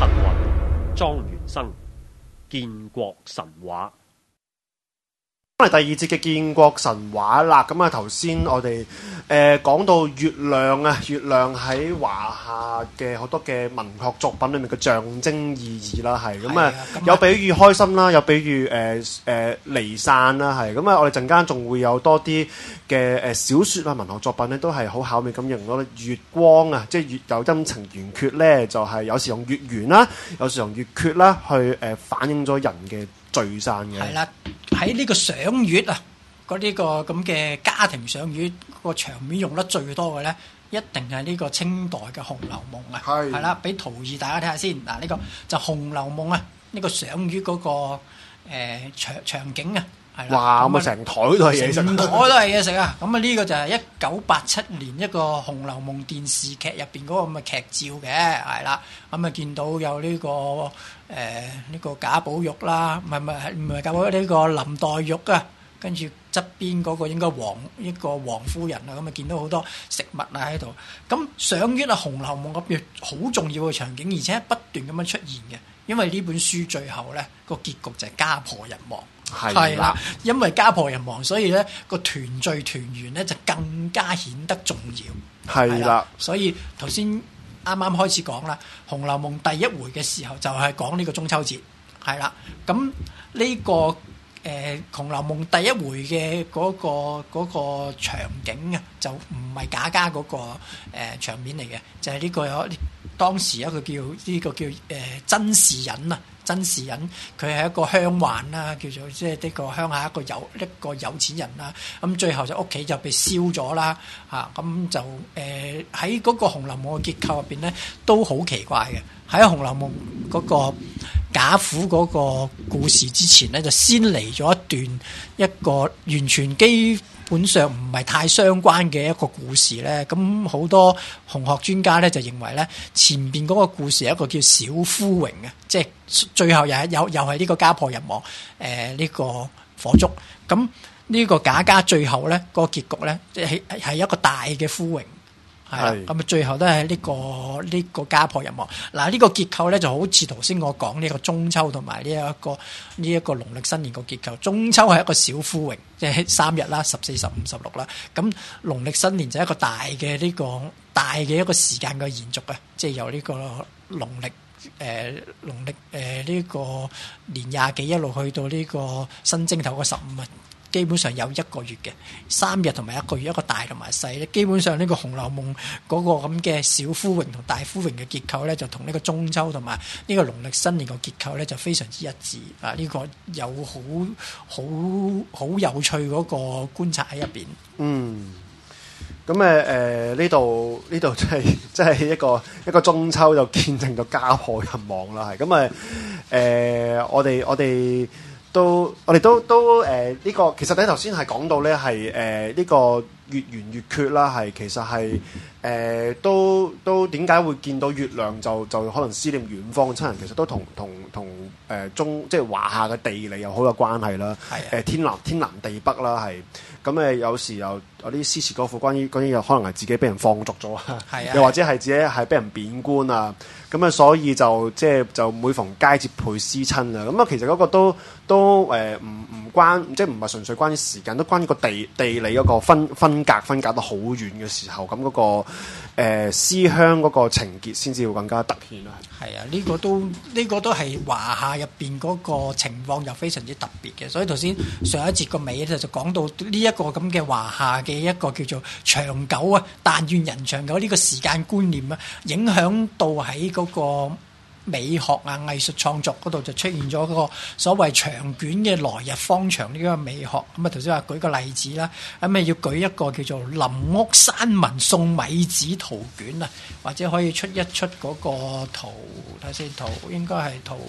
陳雲、莊元生，建國神話。 翻嚟第二節嘅建國神話啦，咁啊頭先我哋講到月亮啊，月亮喺華夏嘅好多嘅文學作品裏面嘅象徵意義啦，係咁啊，有比喻開心啦，有比喻離散啦，係咁啊，我哋陣間仲會有多啲嘅小説啊文學作品咧，都係好巧妙咁形容到月光啊，即係月有陰晴圓缺咧，就係有時用月圓啦，有時用月缺啦，去反映咗人嘅聚散嘅。 係啦，喺呢個賞月啊，嗰啲個咁嘅家庭賞月個場面用得最多嘅咧，一定係呢個清代嘅《紅樓夢》啊。係啦，俾圖二大家睇下先。嗱，呢個就《紅樓夢》啊，呢個賞月嗰個場景啊。 哇！咁啊，成台都係嘢食， 成台都係嘢食啊！咁啊，呢個就係1987年一個《紅樓夢》電視劇入邊嗰個咁嘅劇照嘅，係啦。咁啊，見到有呢個呢個賈寶玉啦，唔係賈寶玉，呢個林黛玉啊，跟住側邊嗰個應該一個王夫人啊，咁啊見到好多食物啊喺度。咁賞月啊，《紅樓夢》咁樣好重要嘅場景，而且不斷咁樣出現嘅。因為呢本書最後咧個結局就係家破人亡，係啦，因為家破人亡，所以咧個團聚團圓咧就更加顯得重要，係啦。所以頭先啱啱開始講啦，《紅樓夢》第一回嘅時候就係講呢個中秋節，係啦。咁呢個《紅樓夢》第一回嘅嗰個場景啊，就唔係賈家嗰個場面嚟嘅，就係呢個有。當時一個叫甄士隱啊，甄士隱佢係一個鄉宦啦，叫做即係呢個鄉下一個有錢人啦。咁最後就屋企就被燒咗啦，咁就喺嗰個《紅樓夢》嘅結構入邊咧，都好奇怪嘅。喺《紅樓夢》嗰個賈府嗰個故事之前咧，就先嚟咗一個完全基本上唔係太相關嘅一個故事咧，咁好多紅學專家咧就認為咧，前邊嗰個故事係一個叫小夫榮嘅，即係最後又係呢個家破人亡，呢個火燭。咁呢個賈家最後咧個結局咧，即係一個大嘅夫榮。係咁啊！最後都係呢個家破人亡。嗱，呢個結構咧就好似頭先我講呢個中秋同埋呢一個農曆新年個結構。中秋係一個小夫榮，即係3日啦，14、15、16啦。咁農曆新年就係一個大嘅一個時間嘅延續啊！即係由呢個農曆呢個年廿幾一路去到呢個新正頭個15啊。基本上有1個月嘅3日同埋1個月，一個大同埋細咧。基本上呢個《紅樓夢》嗰個咁嘅小夫榮同大夫榮嘅結構咧，就同呢個中秋同埋呢個農曆新年個結構咧就非常之一致啊！呢個有好有趣嗰個觀察喺入邊。 咁呢度即係一個中秋就見證咗家破人亡啦，係咁我哋都呢個其實你頭先係講到咧係呢個月圓月缺啦，係其實係都點解會見到月亮就可能思念遠方嘅親人，其實都同即係華夏嘅地理又好有關係啦。天南地北啦，係咁有時有啲詩詞歌賦關於有可能係自己俾人放逐咗啊，又或者係自己係俾人貶官啊，咁所以就每逢佳節倍思親啊。咁其實嗰個都唔關，即係唔係純粹關於時間，都關於個地理嗰個分隔得好遠嘅時候，咁嗰個思鄉嗰個情結先至會更加突顯啦。 係啊，呢個都係華夏入邊嗰個情況又非常之特別嘅，所以頭先上一節個尾咧就講到呢一個咁嘅華夏嘅一個叫做長久啊，但願人長久呢個時間觀念啊，影響到喺嗰個美學啊、藝術創作嗰度就出現咗嗰個所謂長卷嘅來日方長呢個美學。咁啊頭先話舉個例子啦，咁要舉一個叫做林屋山文送米子圖卷啊，或者可以出嗰個圖，睇先，圖應該係圖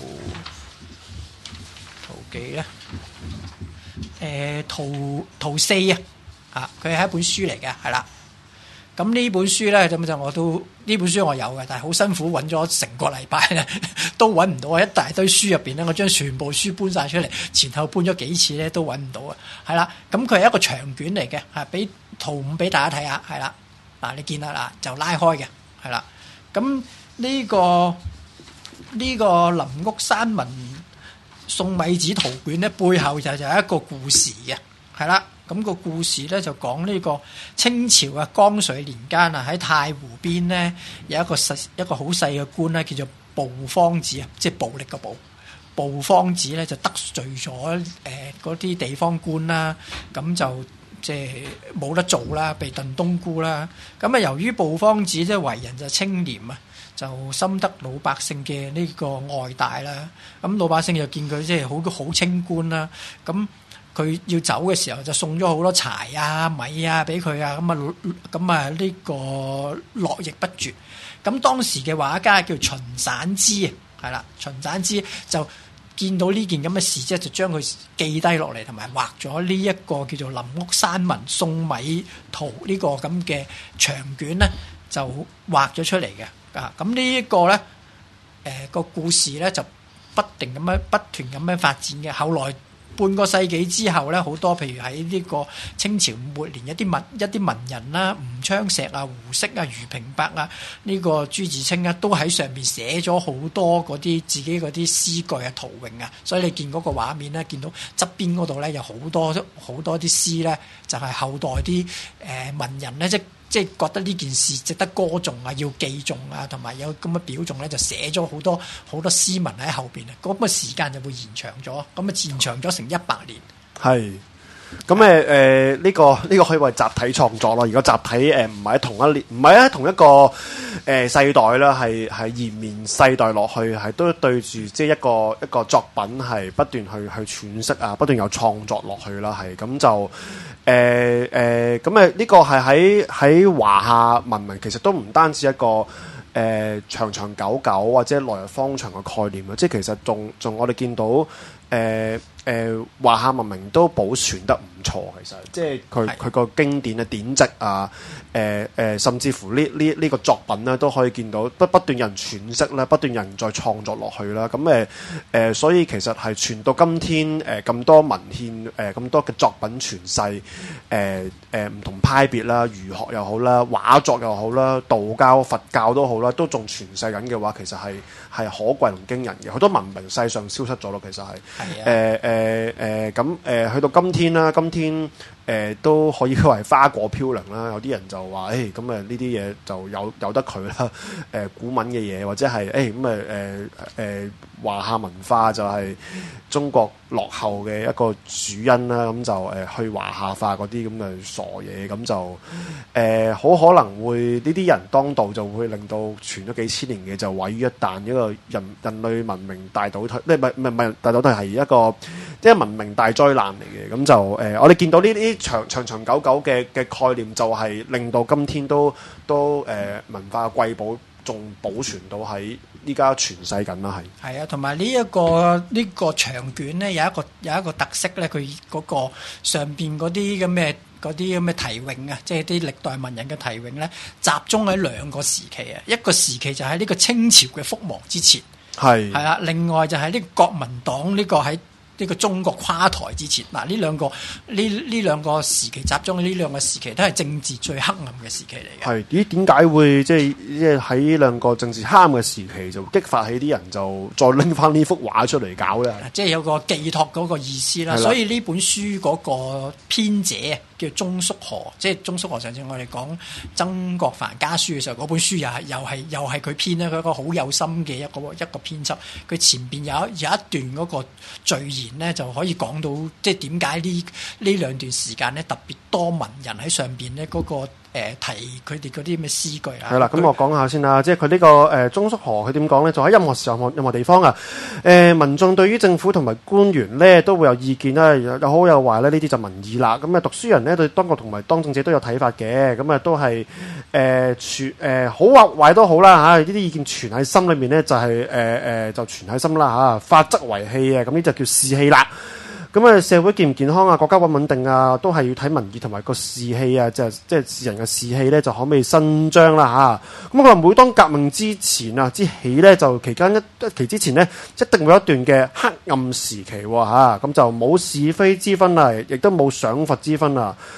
幾咧？圖4啊，佢係一本書嚟嘅，係啦。咁呢本書咧，呢本書我有嘅，但係好辛苦揾咗成個禮拜咧，都揾唔到啊！一大堆書入邊咧，我將全部書搬晒出嚟，前後搬咗幾次咧，都揾唔到啊！係啦，咁佢係一個長卷嚟嘅，係俾圖5俾大家睇下，係啦，嗱你見啦嗱，就拉開嘅，係啦，咁呢個呢個林屋山民送米紙圖卷咧，背後就有一個故事嘅，係啦。咁個故事咧就講呢個清朝嘅光緒年間啊，喺太湖邊咧有一個好細嘅官咧，叫做步方子啊，即係暴力嘅暴。步方子咧就得罪咗嗰啲地方官啦，咁就即係冇得做啦，被燉冬菇啦。咁啊，由於步方子即係為人就清廉啊，就深得老百姓嘅呢個愛戴啦。咁老百姓就見佢即係好清官啦。咁佢要走嘅時候就送咗好多柴啊、米啊俾佢啊。咁啊呢個絡繹不絕。咁當時嘅畫家叫秦散之啊，係啦，秦散之就見到呢件咁嘅事啫，就將佢記低落嚟，同埋畫咗呢一個叫做林屋山民送米圖呢個咁嘅長卷咧，就畫咗出嚟嘅。咁呢一個咧，個故事咧就不斷咁樣發展嘅。後來半個世紀之後咧，好多譬如喺呢個清朝末年一啲文人啦，吳昌碩啊、胡適啊、余平伯啊，呢個朱自清啊，都喺上邊寫咗好多嗰啲自己嗰啲詩句啊、圖詠啊，所以你見嗰個畫面咧，見到側邊嗰度咧有好多啲詩咧，就係後代啲文人咧，即係覺得呢件事值得歌頌啊，要記頌啊，同埋有咁嘅表頌咧，就寫咗好多詩文喺後邊啊。咁嘅時間就會延長咗，咁啊延長咗成100年。係。 咁呢個可以話集體創作咯。如果集體唔係喺同一年，唔係喺同一個世代啦，係延綿世代落去，係都對住即係一個作品係不斷去詮釋啊，不斷有創作落去啦，係咁就呢個係喺華夏文明其實都唔單止一個長長久久或者來日方長嘅概念啊，即係其實仲我哋見到華夏文明都保存得唔錯，其實即係佢個經典嘅典籍啊，甚至乎呢個作品咧都可以見到不斷有人詮釋啦，不斷有人再創作落去啦。咁所以其實係傳到今天咁多文獻咁多嘅作品傳世，唔同派別啦，儒學又好啦，畫作又好啦，道教、佛教都好啦，都仲傳世緊嘅話，其實係可貴同驚人嘅。好多文明世上消失咗咯，其實係去到今天啦，今天都可以話係花果飄零啦。有啲人就話咁呢啲嘢就有得佢啦。古文嘅嘢或者係華夏文化就係中國落後嘅一個主因啦。咁就去華夏化嗰啲咁嘅傻嘢，咁就好可能會呢啲人當道，就會令到傳咗幾千年嘅就毀於一旦。一個人類文明大倒退，唔係大倒退，係一個即係文明大災難嚟嘅。咁就我哋見到呢啲長長久久嘅概念，就係令到今天都文化嘅瑰寶仲保存到喺依家傳世緊啦。係啊，同埋呢個長卷咧有一個特色咧，佢嗰個上邊嗰啲咁嘅題詠啊，即係啲歷代文人嘅題詠咧，集中喺兩個時期啊。一個時期就喺呢個清朝嘅覆亡之前，係啊，另外就係呢個國民黨呢個喺呢個中國垮台之前。嗱，呢兩個時期集中，呢兩個時期都係政治最黑暗嘅時期嚟嘅。係咦？點解會即係喺呢兩個政治黑暗嘅時期就激發起啲人就再拎翻呢幅畫出嚟搞咧？ 即係有個寄託嗰個意思啦。所以呢本書嗰個編者叫鍾叔河，即係鍾叔河。上次我哋講曾國藩家書嘅時候，嗰本書又係佢編咧。佢一個好有心嘅一個編輯。佢前邊有一段嗰個序言咧，就可以講到即係點解呢兩段時間咧特別多文人喺上邊咧嗰個提佢哋嗰啲咩詩句啊。 係啦，咁我講下先啦。即係佢呢個鍾叔河佢點講咧？就喺任何時候、任何地方啊，民眾對於政府同埋官員咧都會有意見啦，有好有壞咧。呢啲就民意啦。咁讀書人咧對當局同埋當政者都有睇法嘅。咁都係好或壞都好啦嚇。呢啲意見存喺心裏面咧，就係就存喺心啦嚇。法則為氣啊，咁呢就叫士氣啦。咁社會健唔健康啊，國家穩唔穩定啊，都係要睇民意同埋個士氣啊，即係士人嘅士氣咧，就可唔可以伸張啦嚇。咁佢話每當革命之前啊之起咧，就期間一期之前咧，一定會有一段嘅黑暗時期喎嚇。咁就冇是非之分啊，亦都冇賞罰之分啊。咁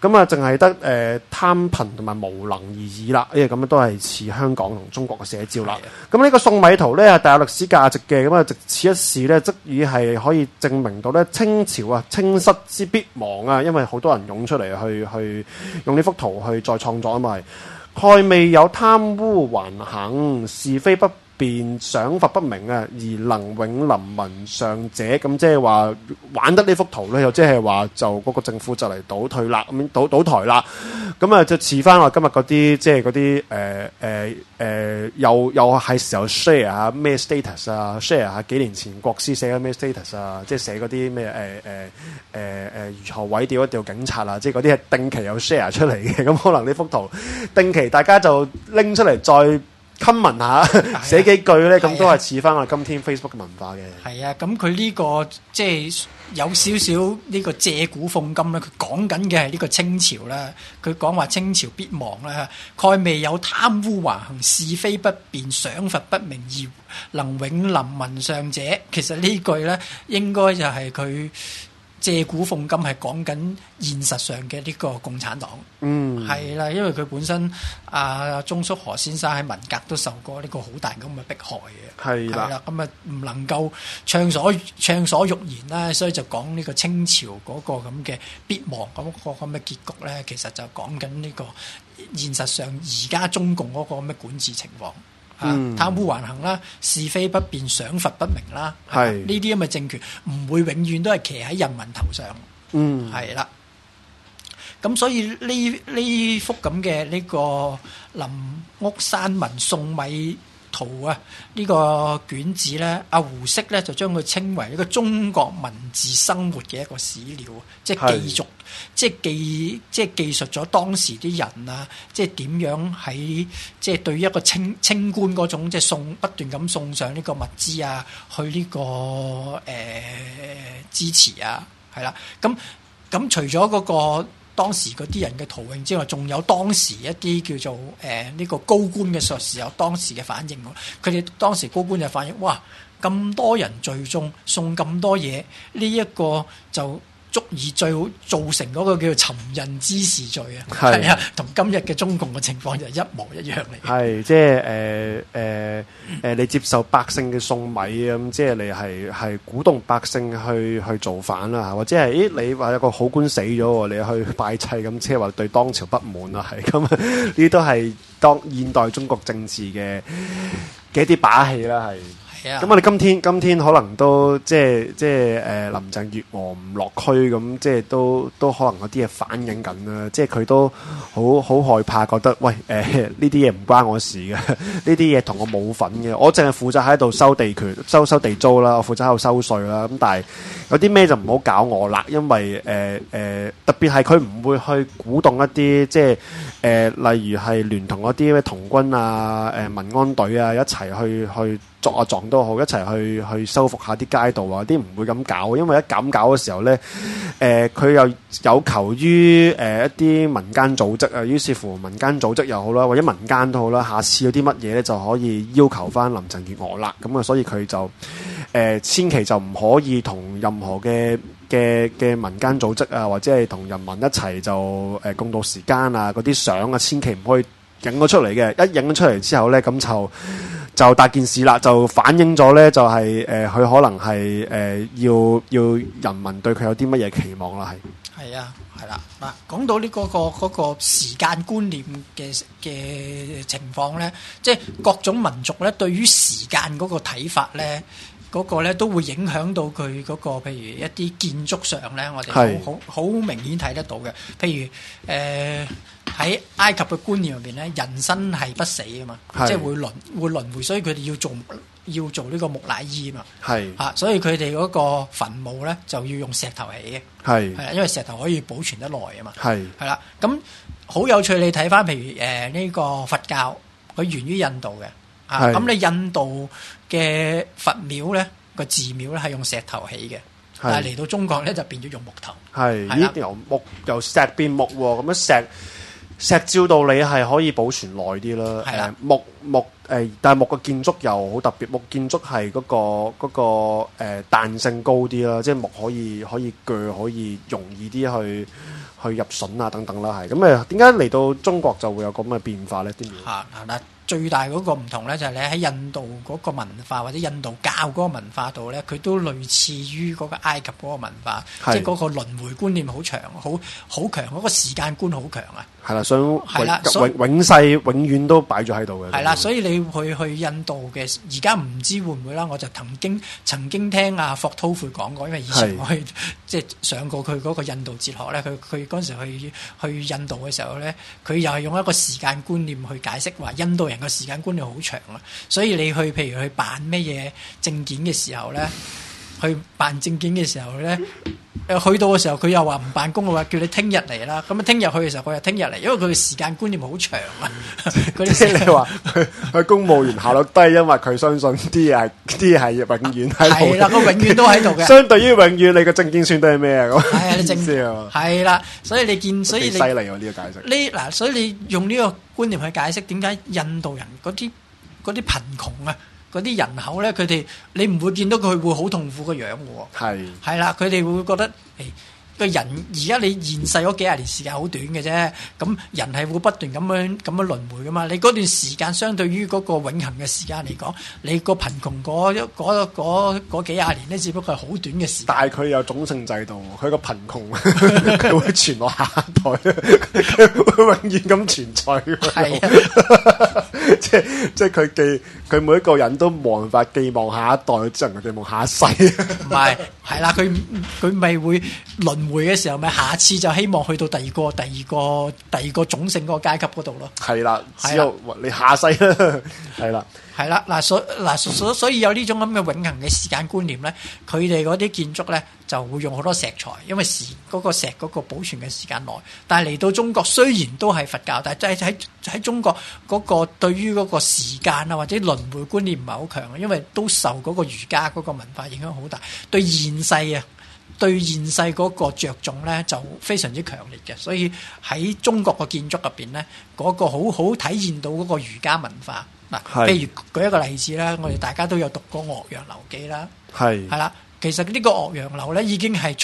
咁啊，淨係得貪貧同埋無能而已啦。咁樣都係似香港同中國嘅寫照啦。咁呢個宋米圖咧係大有歷史價值嘅，咁啊，藉此一事咧，則以係可以證明到咧清朝啊清室之必亡啊，因為好多人湧出嚟去用呢幅圖去再創作啊嘛。蓋未有貪污橫行，是非不辨，賞罰不明啊，而能永臨民上者，咁即係話玩得呢幅圖咧，又即係話就嗰個政府就嚟倒退啦，咁倒台啦，咁啊就似翻我今日嗰啲即係嗰啲又係時候 share 下咩 status 啊 ，share 下幾年前國師寫嘅咩 status 啊，即係寫嗰啲咩如何毀掉一掉警察啊，即係嗰啲係定期有 share 出嚟嘅，咁可能呢幅圖定期大家就拎出嚟再comment下寫幾句咧，咁都係似翻我哋今天 Facebook 嘅文化嘅。係啊， 咁佢呢個即係有少少呢個借古諷今咧，佢講緊嘅係呢個清朝啦。佢講話清朝必亡啦，蓋未有貪污橫行，是非不辨，賞罰不明，而能永臨民上者。其實呢句咧應該就係佢借古諷今，係講緊現實上嘅呢個共產黨。係啦，因為佢本身鍾叔河先生喺文革都受過呢個好大咁嘅迫害嘅。係啦，咁啊唔能夠暢所欲言啦，所以就講呢個清朝嗰個咁嘅必亡咁個咁嘅結局咧，其實就講緊呢個現實上而家中共嗰個咁嘅管治情況。貪污橫行啦，是非不辨，賞罰不明啦，呢啲咁嘅政權唔會永遠都係騎喺人民頭上。係啦，咁所以呢幅咁嘅呢個林屋山文宋米圖啊，呢個卷子咧，阿胡適咧就將佢稱為一個中國文字生活嘅一個史料，即係記續。即係記述咗當時啲人啊，即係點樣喺即係對一個清官嗰種即係不斷咁送上呢個物資啊，去呢個支持啊，係啦。咁除咗嗰個當時嗰啲人嘅圖詠之外，仲有當時一啲叫做呢個高官嘅術士有當時嘅反應。佢哋當時高官就反應，哇！咁多人聚眾送咁多嘢，呢一個就足以造成嗰個叫做尋釁滋事罪啊！係啊，同今日嘅中共嘅情況就一模一樣嚟。係即係你接受百姓嘅送米咁，即係你係鼓動百姓去造反啦，或者係你話有個好官死咗，你去拜祭咁，即係話對當朝不滿啦，係咁呢啲都係當現代中國政治嘅一啲把戲啦，係。咁我哋今天可能都即係林鄭月娥唔落區咁，即係都可能有啲嘢反映緊啦。即係佢都好害怕，覺得喂呢啲嘢唔關我事嘅，呢啲嘢同我冇份嘅。我淨係負責喺度收地權、收地租啦，我負責喺度收稅啦。咁但係有啲咩就唔好搞我啦，因為特別係佢唔會去鼓動一啲即係例如係聯同一啲咩童軍啊、民安隊啊一齊去作下狀都好，一齊去修復下啲街道啊！啲唔會咁搞，因為一咁搞嘅時候咧，佢又有求於一啲民間組織啊，於是乎民間組織又好啦，或者民間都好啦，下次有啲乜嘢咧就可以要求翻林鄭月娥啦。咁啊，所以佢就千祈就唔可以同任何嘅民間組織啊，或者係同人民一齊就共度時間啊，嗰啲相啊，千祈唔可以影咗出嚟嘅。一影咗出嚟之後咧，咁就大件事啦，就反映咗咧，就係佢可能係要人民對佢有啲乜嘢期望啦，係啊，係啦。嗱，講到呢嗰個時間觀念嘅情況咧，即係各種民族咧對於時間嗰個睇法咧，嗰個咧都會影響到佢嗰個，譬如一啲建築上咧，我哋好明顯睇得到嘅，譬如喺埃及嘅觀念入邊咧，人生係不死噶嘛，即係會輪迴，所以佢哋要做呢個木乃伊嘛，所以佢哋嗰個墳墓咧就要用石頭起嘅，係啦，因為石頭可以保存得耐啊嘛，係啦，咁好有趣，你睇翻譬如呢個佛教，佢源於印度嘅，咁你印度嘅佛廟咧個寺廟咧係用石頭起嘅，但係嚟到中國咧就變咗用木頭，係由石變木喎，咁樣石照道理係可以保存耐啲啦。係啦，木但係木嘅建築又好特別，木建築係嗰個彈性高啲啦，即係木可以鋸，可以容易啲去入榫啊等等啦，係咁誒。點解嚟到中國就會有咁嘅變化咧？啲嗱，最大嗰個唔同咧，就係你喺印度嗰個文化或者印度教嗰個文化度咧，佢都類似於嗰個埃及嗰個文化，即係嗰個輪迴觀念好強，好強，嗰個時間觀好強啊！ 係啦，想係啦， 永世永遠都擺咗喺度嘅。 係啦，所以你去印度嘅，而家唔知會唔會啦？我就曾經聽阿霍韜晦講過，因為以前我即係上過佢嗰個印度哲學咧，佢嗰陣時去印度嘅時候咧，佢又係用一個時間觀念去解釋，話印度人個時間觀念好長啊，所以你譬如去辦咩嘢證件嘅時候咧，去辦證件嘅時候咧。去到嘅時候，佢又話唔辦公嘅話，叫你聽日嚟啦。咁啊，聽日去嘅時候，佢又聽日嚟，因為佢嘅時間觀念好長啊。 即係你話佢公務員效率低，因為佢相信啲嘢係永遠喺度。 係啦，佢永遠都喺度嘅。 相對於永遠，你個證件算得係咩啊？咁係啊，你證係啦，所以你見，所以你犀利喎呢個解釋。 所以你用呢個觀念去解釋點解印度人嗰啲貧窮啊？嗰啲人口咧，佢哋你唔會見到佢會好痛苦嘅樣嘅喎。係啦，佢哋會覺得個人而家你現世嗰幾廿年時間好短嘅啫，咁人係會不斷咁樣輪迴噶嘛。你嗰段時間相對於嗰個永恆嘅時間嚟講，你個貧窮嗰幾廿年咧，只不過係好短嘅時間。 但係佢有種姓制度，佢個貧窮佢會傳落下一代，佢會永遠咁存在。係啊，即係佢每一個人都冇辦法寄望下一代，只能夠寄望下一世。 唔係，係啦，佢咪會輪迴嘅時候，咪下次就希望去到第二個種姓嗰個階級嗰度咯。係啦，只有你下世啦，係啦。 係啦，所以有呢種咁嘅永恆嘅時間觀念咧，佢哋嗰啲建築咧就會用好多石材，因為嗰個石嗰個保存嘅時間耐。但係嚟到中國，雖然都係佛教，但係喺中國嗰個對於嗰個時間啊或者輪迴觀念唔係好強，因為都受嗰個儒家嗰個文化影響好大，對現世嗰個着重咧就非常之強烈嘅，所以喺中國嘅建築入邊咧，嗰個好體現到嗰個儒家文化。嗱，譬如舉一個例子啦，我哋大家都有讀過《岳陽樓記》啦，係啦，其實呢個岳陽樓咧已經係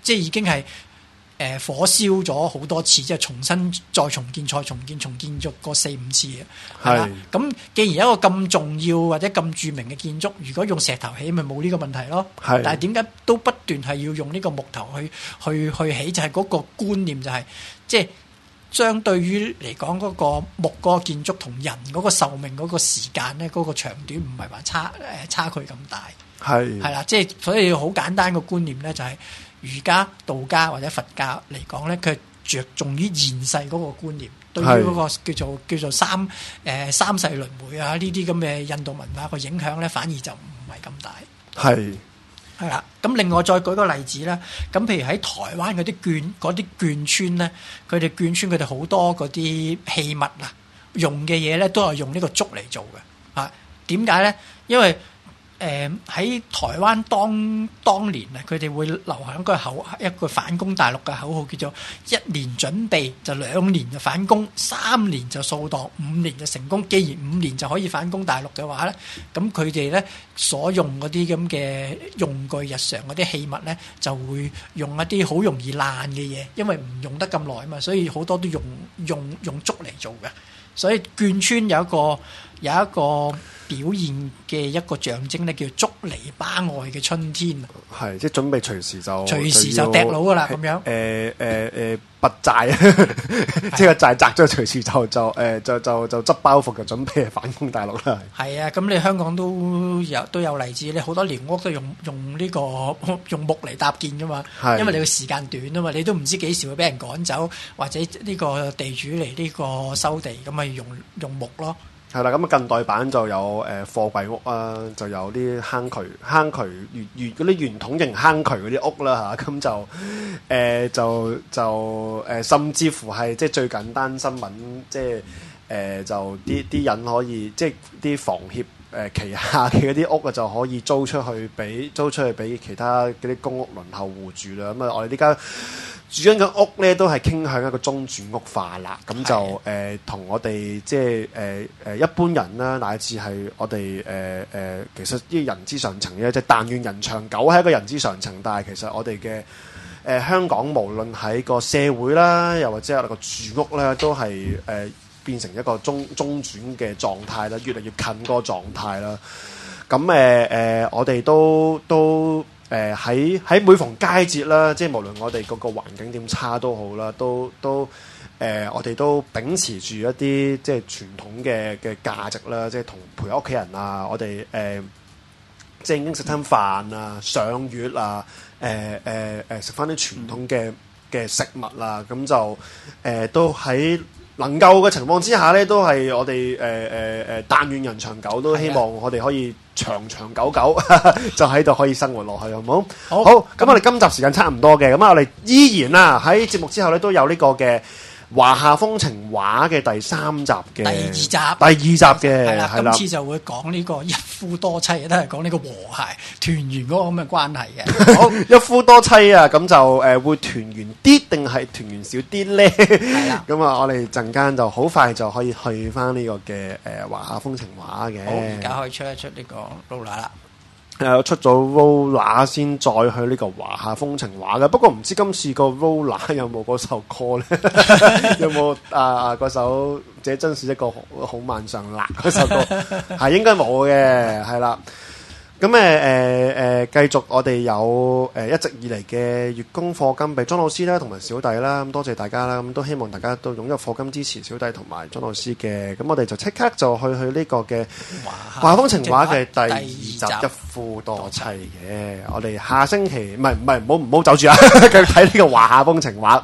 火燒咗好多次，即係重新再重建咗過4-5次嘅。係咁，既然有一個咁重要或者咁著名嘅建築，如果用石頭起，咪冇呢個問題咯。係，但係點解都不斷係要用呢個木頭去起？就係嗰個觀念就係即係。相對於嚟講，嗰個木嗰個建築同人嗰個壽命嗰個時間咧，嗰個長短唔係話差距咁大。係啦，即係所以好簡單嘅觀念咧，就係儒家、道家或者佛教嚟講咧，佢着重於現世嗰個觀念，對於嗰個叫做三世輪迴啊呢啲咁嘅印度文化個影響咧，反而就唔係咁大。係啦，咁另外再舉個例子啦，咁譬如喺台灣嗰啲眷村咧，佢哋好多嗰啲器物啊，用嘅嘢咧都係用呢個竹嚟做嘅。啊，點解咧？因為喺台灣當年啊，佢哋會流行一個反攻大陸嘅口號，叫做1年準備就2年就反攻，3年就掃蕩，5年就成功。既然5年就可以反攻大陸嘅話咧，咁佢哋咧所用嗰啲咁嘅用具、日常嗰啲器物咧，就會用一啲好容易爛嘅嘢，因為唔用得咁耐啊嘛，所以好多都用竹嚟做嘅。所以眷村有一個表現嘅一個象徵咧，叫竹籬笆外嘅春天。係，即係準備隨時就掟佬噶啦，咁樣。拔寨，即係個寨摘咗，隨時就執包袱，就準備反攻大陸啦。係啊，咁你香港都有例子，你好多寮屋都用木嚟搭建噶嘛。因為你個時間短啊嘛，你都唔知幾時會俾人趕走，或者呢個地主嚟呢個收地，咁咪用木咯。係啦，咁啊近代版就有貨櫃屋啊，就有啲坑渠嗰啲圓筒形坑渠嗰啲屋啦嚇，咁就甚至乎係即係最簡單新聞，即係就啲人可以即係啲房協旗下嘅嗰啲屋啊，就可以租出去俾其他嗰啲公屋輪候戶住啦。咁啊，我哋呢家住緊嘅屋咧，都係傾向一個中轉屋化啦。咁就同我哋即係一般人啦，乃至係我哋其實啲人之常情嘅，即係但願人長久係一個人之常情。但係其實我哋嘅香港無論喺個社會啦，又或者係個住屋咧，都係變成一個中轉嘅狀態啦，越嚟越近嗰個狀態啦。咁我哋都喺每逢佳節啦，即係無論我哋嗰個環境點差都好啦，我哋都秉持住一啲即係傳統嘅價值啦，即係同陪屋企人啊，我哋正經食餐飯啊，賞月啊，食翻啲傳統嘅食物啦，咁就都喺能夠嘅情況之下咧，都係我哋但願人長久，都希望我哋可以長長久久就喺度可以生活落去，好唔好？好，咁我哋今集時間差唔多嘅，咁我哋依然啦喺節目之後咧都有呢個嘅華夏風情畫嘅第3集嘅第二集嘅係啦，今次就會講呢個一夫多妻，都係講呢個和諧團圓嗰個咁嘅關係嘅。 好，一夫多妻啊，咁就會團圓啲定係團圓少啲咧？係啦，咁啊，我哋陣間就好快就可以去翻呢個嘅華夏風情畫嘅。 好，而家可以出一出呢個 roller 啦。 出咗 roller 先再去呢個華夏風情畫嘅，不過唔知今次個 roller 有冇嗰首歌咧？有冇嗰首《這真是一個好晚上》啦？嗰首歌係應該冇嘅，係啦。咁繼續我哋有一直以嚟嘅月供課金俾莊老師啦，同埋小弟啦，咁多謝大家啦，咁都希望大家都擁有課金支持小弟同埋莊老師嘅，咁我哋就即刻就去呢個嘅華風情畫嘅第2集一夫多妻嘅，我哋下星期唔係唔好走住啊，繼續睇呢個華夏風情畫。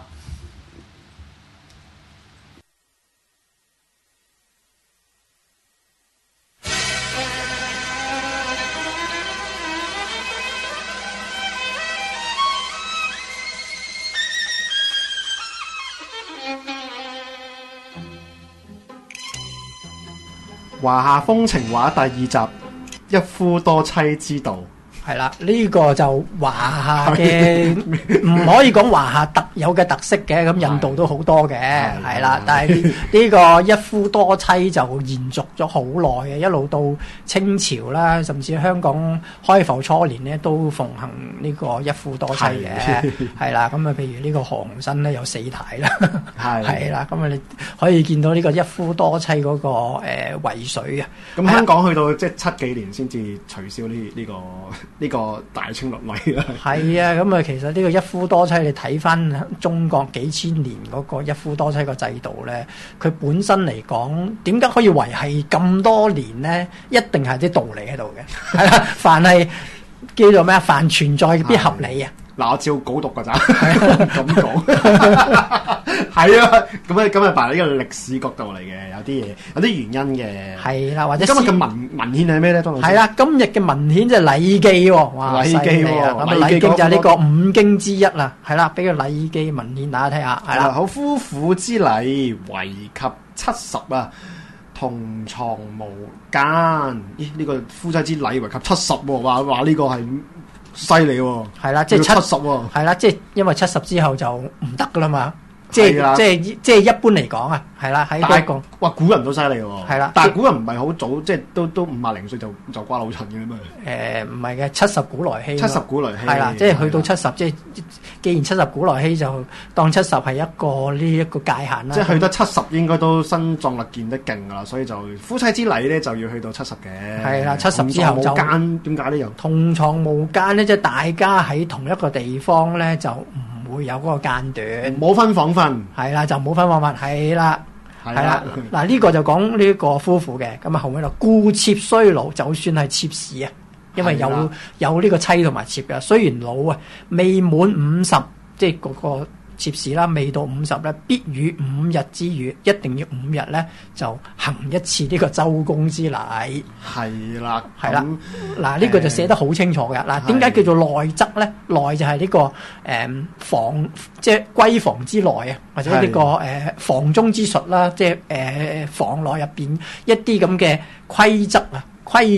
華夏風情畫第2集，一夫多妻之道。 係啦，呢個就華夏嘅唔可以講華夏特有嘅特色嘅，咁印度都好多嘅，係啦。但係呢個一夫多妻就延續咗好耐嘅，一路到清朝啦，甚至香港開埠初年咧都奉行呢個一夫多妻嘅，係啦。咁啊，譬如呢個何鴻燊咧有4太啦，係啦。咁啊，你可以見到呢個一夫多妻嗰個遺水啊。 咁香港去到即係7幾年先至取消呢個大清律例啦。係啊，咁啊，其實呢個一夫多妻，你睇翻中國幾千年嗰個一夫多妻個制度咧，佢本身嚟講，點解可以維係咁多年咧？一定係啲道理喺度嘅。係啦，凡係叫做咩啊？凡存在必合理啊！ 嗱，我照稿讀㗎咋，咁講係啊，咁啊，扮呢個歷史角度嚟嘅，有啲嘢，有啲原因嘅。係啦，或者今日嘅文獻係咩咧？係啦，今日嘅文獻就係《禮記》喎，哇，《禮記》喎，咁啊，《禮記》就係呢個5經之一啦，係啦，俾個《禮記》文獻大家睇下，係啦。 好，夫婦之禮為及70啊，同床無間。咦？呢個夫妻之禮為及70喎，話呢個係。犀利喎， 係啦，即係 70喎， 係啦，即係因為70之後就唔得噶啦嘛，即係一般嚟講啊，係啦，喺嗰個哇古人都犀利喎， 係啦， 但係古人唔係好早，即係都50零歲就瓜老襯嘅啦嘛。 唔係嘅，70古來稀 ，70古來稀， 係啦，即係去到70，即係既然70古來稀就當70係一個界限啦。 即係去到70應該都身壯力健得勁噶啦，所以就夫妻之禮咧就要去到70嘅。 係啦，70之後就同床無間，點解呢？又同床無間咧，即係大家喺同一個地方咧就唔會有嗰個間斷， 冇分房瞓， 係啦，就冇分房瞓，係啦。係啦，嗱呢個就講呢個夫婦嘅，咁啊後尾就故妾雖老，就算係妾侍啊，因為有呢個妻同埋妾嘅，雖然老啊，未滿50，即係嗰個妾侍啦，未到50咧，必與5日之語，一定要5日咧就行一次呢個周公之禮。係啦，係啦，嗱呢個就寫得好清楚嘅。嗱點解叫做內則咧？內就係呢個房，即係閨房之內啊，或者呢個房中之術啦，即係房內入邊一啲咁嘅規則啊、規條。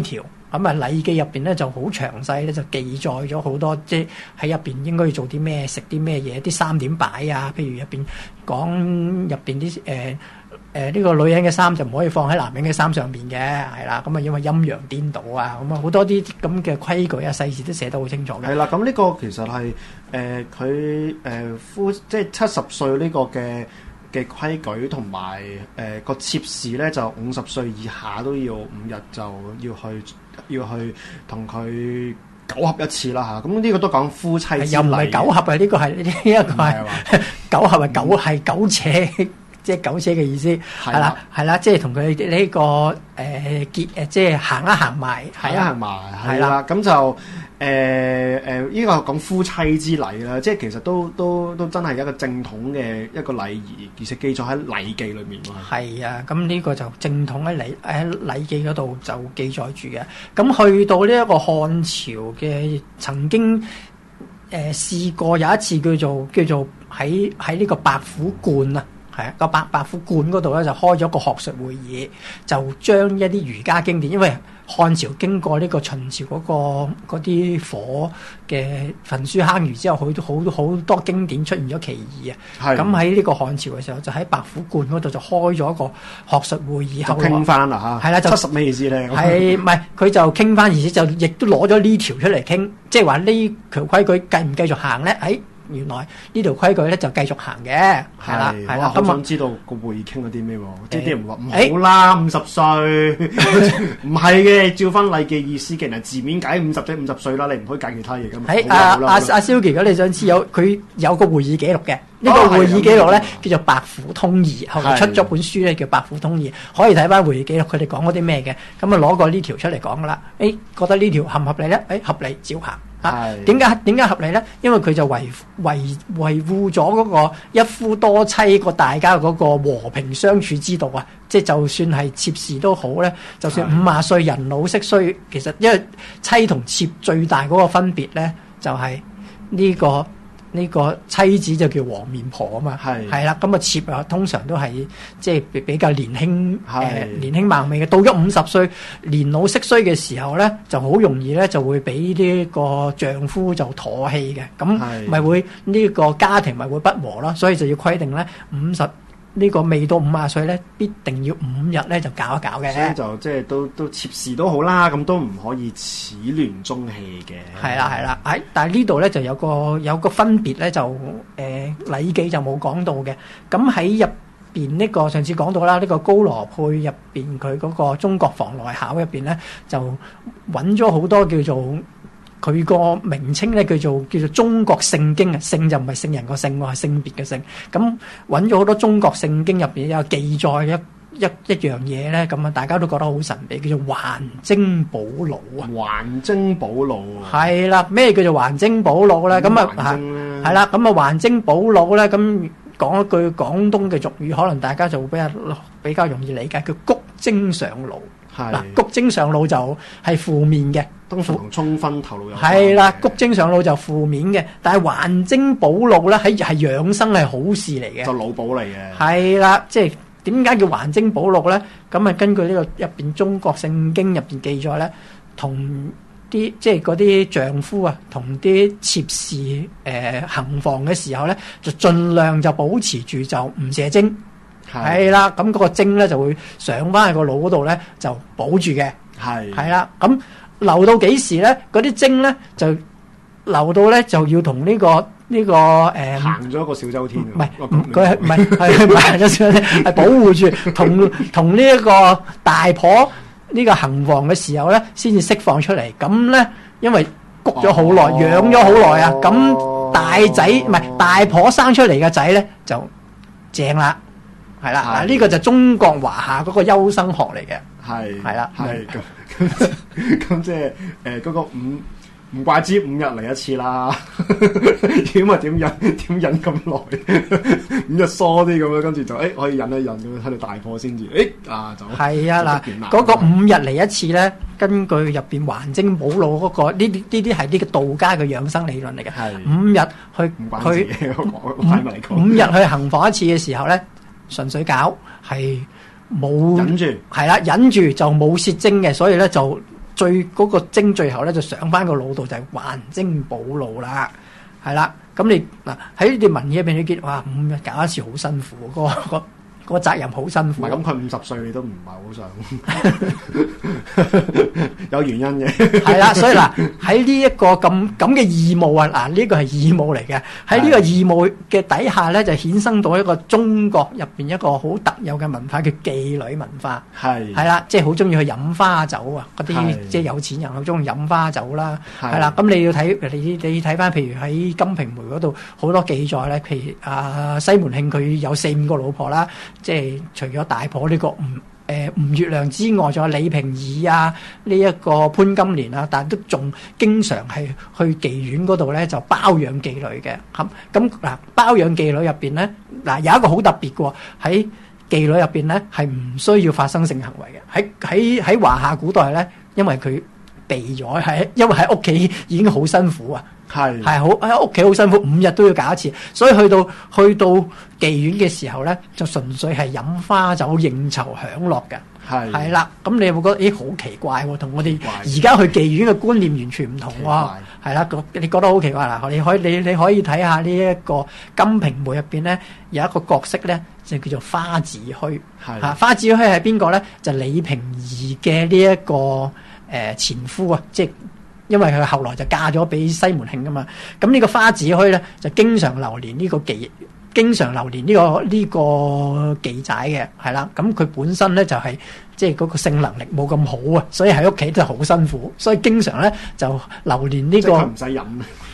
咁啊，《禮記》入邊咧就好詳細咧，就記載咗好多，即係喺入邊應該要做啲咩、食啲咩嘢，啲衫點擺啊。譬如入邊講入邊啲呢個女人嘅衫就唔可以放喺男人嘅衫上邊嘅，係啦。咁啊，因為陰陽顛倒啊，咁啊好多啲咁嘅規矩啊、細節都寫得好清楚嘅。 係啦，咁呢個其實係佢即係70歲呢個嘅規矩，同埋個妾侍咧就50歲以下都要5日就要去同佢苟合一次啦嚇。咁呢個都講夫妻之禮， 又唔係苟合啊？呢個係呢一個係苟合係苟且。即係苟且嘅意思，係啦，係啦，即係同佢呢個結即係行一行埋， 行一行埋，係啦，咁就呢個講夫妻之禮啦，即係其實都真係一個正統嘅一個禮儀，而且記載喺《禮記》裏面喎。係啊，咁呢個就正統喺禮記嗰度就記載住嘅。咁去到呢一個漢朝嘅曾經試過有一次叫做喺呢個白虎觀啊。係啊，個白虎觀嗰度咧就開咗個學術會議，就將一啲儒家經典，因為漢朝經過呢個秦朝嗰啲火嘅焚書坑儒之後，好多經典出現咗歧義啊。咁喺呢個漢朝嘅時候，就喺白虎觀嗰度就開咗一個學術會議， 就傾翻啦嚇。係啦，就70咩意思咧？ 係唔係佢就傾翻，而且就亦都攞咗呢條出嚟傾，即係話呢條規矩繼唔繼續行咧？原來呢條規矩咧就繼續行嘅，係啦，係啦。 咁我想知道個會議傾咗啲咩喎？即係啲人話唔好啦，50歲唔係嘅，照翻禮記意思嘅，人字面解50歲啦，你唔可以解其他嘢噶嘛。 阿Silky，如果你想知佢有個會議記錄嘅，呢個會議記錄咧叫做《白虎通義》，後來出咗本書咧叫《白虎通義》，可以睇翻會議記錄，佢哋講嗰啲咩嘅，咁啊攞過呢條出嚟講噶啦。覺得呢條合唔合理咧？合理，照行。點解合理咧？因為佢就維護咗嗰個一夫多妻個大家嗰個和平相處之道啊！即係就算係妾侍都好咧，就算50歲人老色衰，其實因為妻同妾最大嗰個分別咧，就係呢個妻子就叫黃面婆啊嘛，係啦，咁啊妾啊通常都係即係比較年輕貌美嘅，到咗50歲年老色衰嘅時候咧，就好容易咧就會俾呢個丈夫就唾棄嘅，咁咪會呢個家庭咪會不和咯，所以就要規定咧呢個未到50歲咧，必定要5日咧就搞一搞嘅。 所以就即係都妾侍都好啦，咁都唔可以始亂終棄嘅。 係啦，但係呢度咧就有個分別咧，就禮記就冇講到嘅。咁喺入邊呢個上次講到啦，呢個高羅配入邊佢嗰個中國房內考入邊咧，就揾咗好多叫做。佢個名稱咧叫做中國聖經啊，聖就唔係聖人個聖喎，係性別嘅性。咁揾咗好多中國聖經入邊有記載一樣嘢咧，咁啊大家都覺得好神秘，叫做還征堡壘啊。 還征堡壘係啦，咩叫做還征堡壘咧？咁啊係啦，咁啊還征堡壘咧，咁講一句廣東嘅俗語，可能大家就會比較容易理解，叫谷精上路。嗱，谷精上路就係負面嘅， 通常同沖昏頭腦有關。 係啦，谷精上路就負面嘅，但係還征堡壘咧，係養生係好事嚟嘅， 就老保嚟嘅。 係啦，即係點解叫還征堡壘咧？咁啊，根據呢個入邊中國聖經入邊記載咧，同啲即係嗰啲丈夫啊，同啲妾侍行房嘅時候咧，就盡量就保持住就唔射精。係啦，咁嗰個精咧就會上翻去個腦嗰度咧，就保住嘅。係啦，咁留到幾時咧？嗰啲精咧就留到咧就要同呢個行咗一個小周天。 唔係佢唔係行咗小周天，係保護住同呢一個大婆呢個行房嘅時候咧，先至釋放出嚟。咁咧，因為谷咗好耐，養咗好耐啊，咁大婆生出嚟嘅仔咧就正啦。係啦，嗱呢個就中國華夏嗰個優生學嚟嘅，係啦， 咁即係嗰個唔怪之5日嚟一次啦，點啊點忍咁耐，5日疏啲咁樣，跟住就可以忍一忍咁樣喺度大破先至，就係啊嗱， 嗰個5日嚟一次咧，根據入邊還征堡壘嗰個呢啲係呢個道家嘅養生理論嚟嘅，5日去5日去行房一次嘅時候咧。純粹搞係冇忍住， 係啦，忍住就冇泄精嘅，所以咧就嗰個精最後咧就上翻個腦度就係還精補腦啦，係啦。咁你嗱喺你文獻入邊你見哇5日搞一次好辛苦，個責任好辛苦。 唔係咁，佢50歲你都唔係好想，有原因嘅。 係啦，所以嗱喺呢一個咁嘅義務啊，嗱呢個係義務嚟嘅。喺呢個義務嘅底下咧，就衍生到一個中國入邊一個好特有嘅文化叫妓女文化。係啦，即係好中意去飲花酒啊！嗰啲即係有錢人好中意飲花酒啦。係啦，咁你要睇你睇翻，譬如喺《金瓶梅》嗰度好多記載咧，譬如西門慶佢有4-5個老婆啦。即係除咗大婆呢個吳月娘之外，仲有李瓶兒啊，呢一個潘金蓮啊，但係都仲經常係去妓院嗰度咧就包養妓女嘅。咁嗱，包養妓女入邊咧，嗱有一個好特別嘅喎，喺妓女入邊咧係唔需要發生性行為嘅。喺華夏古代咧，因為佢避咗，因為喺屋企已經好辛苦啊。係好喺屋企好辛苦，5日都要搞一次，所以去到妓院嘅時候咧，就純粹係飲花酒應酬享樂嘅。係啦，咁你有冇覺得好奇怪喎？同我哋而家去妓院嘅觀念完全唔同喎。係啦，你覺得好奇怪啦？你可以睇下呢一個《金瓶梅》入邊咧，有一個角色咧就叫做花子虛。花子虛係邊個咧？就李瓶兒嘅呢一個前夫啊，即係。因為佢後來就嫁咗俾西門慶噶嘛，咁呢個花子虛咧就經常流連呢個妓仔嘅，係啦。咁佢本身咧就係即係嗰個性能力冇咁好啊，所以喺屋企就好辛苦，所以經常咧就流連呢個。即係佢唔使飲。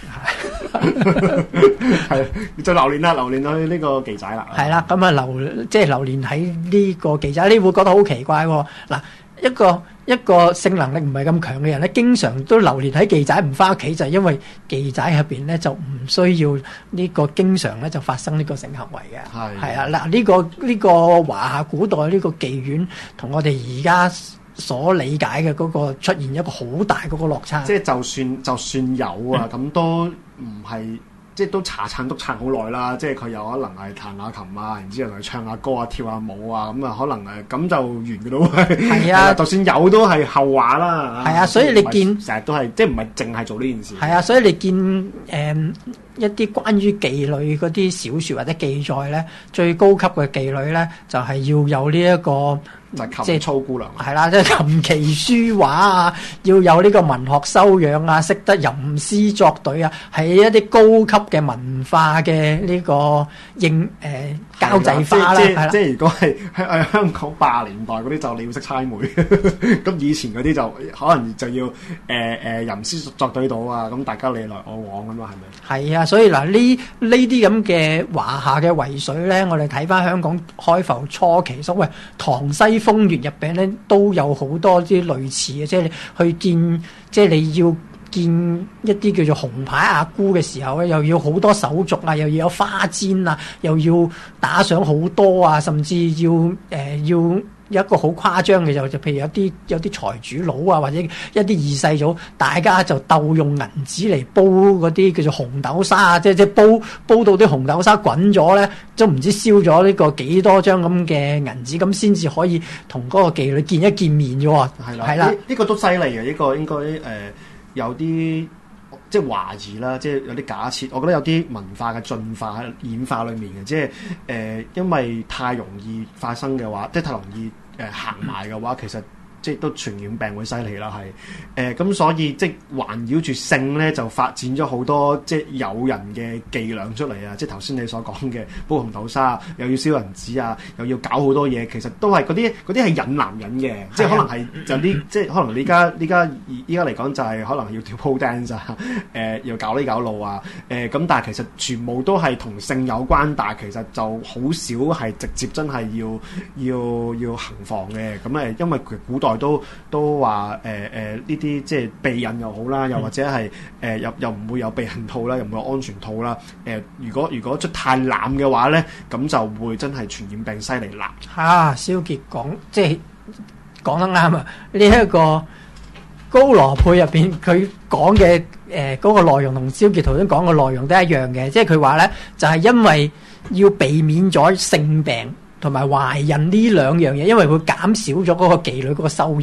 係就流連去呢個妓仔啦。係啦，咁啊流連喺呢個妓仔，你會覺得好奇怪喎。嗱，一個性能力唔係咁強嘅人咧，經常都流連喺妓仔唔翻屋企，就係因為妓仔入邊咧就唔需要呢個經常咧就發生呢個性行為嘅。係啊，嗱呢個華夏古代呢個妓院同我哋而家所理解嘅嗰個出現一個好大嗰個落差。即係就算有啊，咁都唔係。即係都查撐督撐好耐啦，即係佢有可能係彈下琴啊，然之後佢唱下歌啊、跳下舞啊，咁啊可能咁就完嘅咯。係啊，就算有都係後話啦。係啊，所以你見成日都係即係唔係淨係做呢件事。係啊，所以你見一啲關於妓女嗰啲小説或者記載咧，最高級嘅妓女咧就係要有呢一個。即係粗姑娘，係啦，即係琴棋書畫啊，要有呢個文學修養啊，識得吟詩作對啊，係一啲高級嘅文化嘅呢個交際花啦。即係如果係香港80年代嗰啲就你要識猜枚，咁以前嗰啲就可能就要吟詩作對到啊，咁大家你來我往咁啊，係咪？係啊，所以嗱呢啲咁嘅華夏嘅遺水咧，我哋睇翻香港開埠初期所謂唐西風月入邊咧都有好多啲類似嘅，即係你去見，即係你要見一啲叫做紅牌阿姑嘅時候咧，又要好多手續啊，又要有花簪啊，又要打賞好多啊，甚至要有一個好誇張嘅就譬如有啲財主佬啊，或者一啲二世祖，大家就鬥用銀紙嚟煲嗰啲叫做紅豆沙啊，即係煲到啲紅豆沙滾咗咧，都唔知燒咗呢個幾多張咁嘅銀紙，咁先至可以同嗰個妓女見一見面啫喎。係啦，呢個都犀利嘅，呢個應該有啲即係懷疑啦，即係有啲假設，我覺得有啲文化嘅進化喺演化裏面嘅，即係因為太容易發生嘅話，即係太容易行埋嘅話，其實即係都傳染病會犀利啦，係咁所以即係環繞住性咧，就發展咗好多即係誘人嘅伎倆出嚟啊！即係頭先你所講嘅煲紅豆沙，又要燒銀紙啊，又要搞好多嘢，其實都係嗰啲係引男人嘅，即係可能係就啲即係可能依家嚟講就係可能要跳 pole dance 啊，要搞呢搞路啊，咁但係其實全部都係同性有關，但係其實就好少係直接真係要行房嘅，咁因為佢古代都話呢啲即係避孕又好啦，又或者係又唔會有避孕套啦，又唔會有安全套啦。如果出太濫嘅話咧，咁就會真係傳染病犀利啦。蕭傑講即係講得啱啊！呢一個高羅佩入邊佢講嘅嗰個內容同蕭傑頭先講嘅內容都一樣嘅，即係佢話咧就係因為要避免咗性病同埋懷孕呢兩樣嘢，因為會減少咗嗰個妓女嗰個收入啊。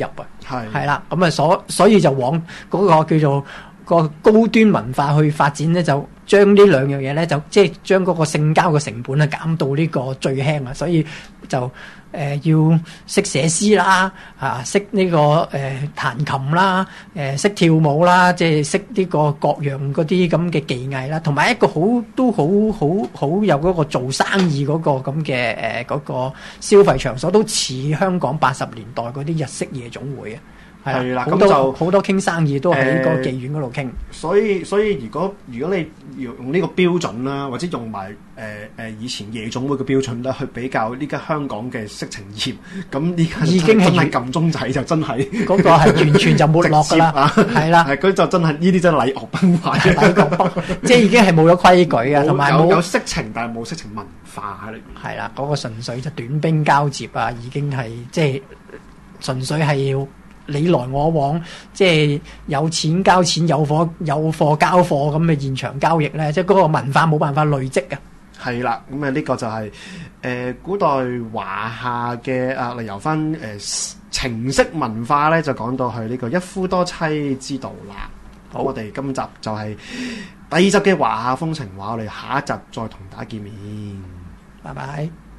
係啦，咁啊所以就往嗰個叫做個高端文化去發展咧，就將呢兩樣嘢咧，就即係將嗰個性交嘅成本啊減到呢個最輕啊，所以就要識寫詩啦，識呢個彈琴啦，識跳舞啦，即係識呢個各樣嗰啲咁嘅技藝啦，同埋一個好有嗰個做生意嗰個咁嘅嗰個消費場所，都似香港80年代嗰啲日式夜總會啊。係啦，咁就好多傾生意都喺個妓院嗰度傾。所以如果你用呢個標準啦，或者用埋以前夜總會嘅標準啦，去比較呢家香港嘅色情業，咁呢家已經係真係撳鐘仔就真係嗰個係完全就沒落㗎啦。係啦，佢就真係呢啲真係禮樂崩壞，禮樂崩，即係已經係冇咗規矩啊，同埋有色情，但係冇色情文化喺裏面。係啦，嗰個純粹就短兵交接啊，已經係即係純粹係要你來我往，即係有錢交錢，有貨交貨咁嘅現場交易咧，即係嗰個文化冇辦法累積嘅。係啦，咁呢個就係古代華夏嘅由翻情色文化咧，就講到去呢個一夫多妻之道啦。好，我哋今集就係第2集嘅華夏風情話，我哋下一集再同大家見面。拜拜。